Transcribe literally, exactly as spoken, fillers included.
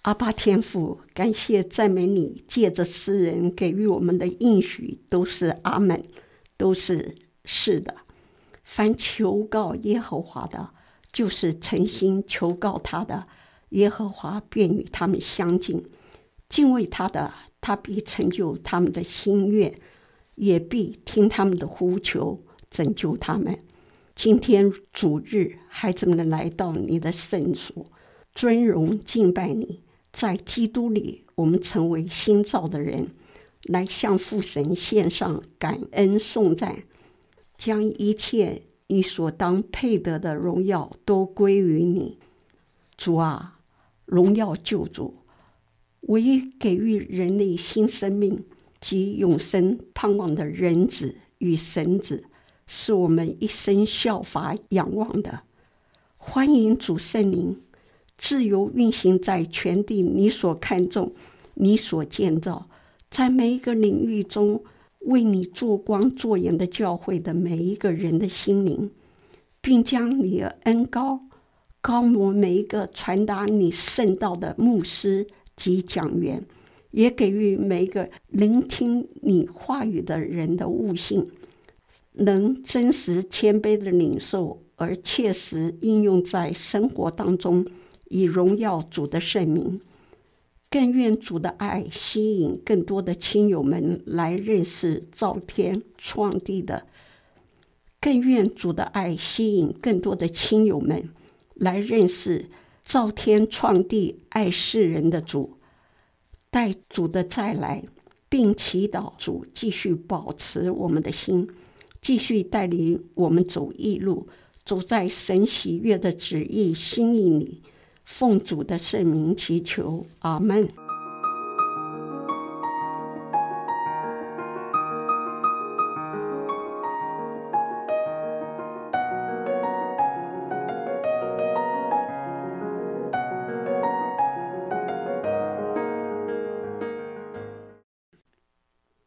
阿爸天父，感谢赞美你，借着诗人给予我们的应许都是阿们，都是是的。凡求告耶和华的，就是诚心求告他的，耶和华便与他们相近。敬畏他的，他必成就他们的心愿，也必听他们的呼求，拯救他们。今天主日，孩子们来到你的圣所，尊荣敬拜你。在基督里，我们成为新造的人，来向父神献上感恩颂赞，将一切你所当配得的荣耀都归于你。主啊，荣耀救主，唯一给予人类新生命及永生盼望的人子与神子，是我们一生效法仰望的。欢迎主圣灵自由运行在全地你所看重、你所建造，在每一个领域中为你做光做盐的教会的每一个人的心灵，并将你的恩膏高摩每一个传达你圣道的牧师及讲员，也给予每一个聆听你话语的人的悟性，能真实谦卑的领受，而切实应用在生活当中，以荣耀主的圣名。更愿主的爱吸引更多的亲友们来认识造天创地的，更愿主的爱吸引更多的亲友们来认识造天创地爱世人的主。待主的再来，并祈祷主继续保持我们的心，继续带领我们走义路，走在神喜悦的旨意心意里。奉主的圣名祈求，阿们。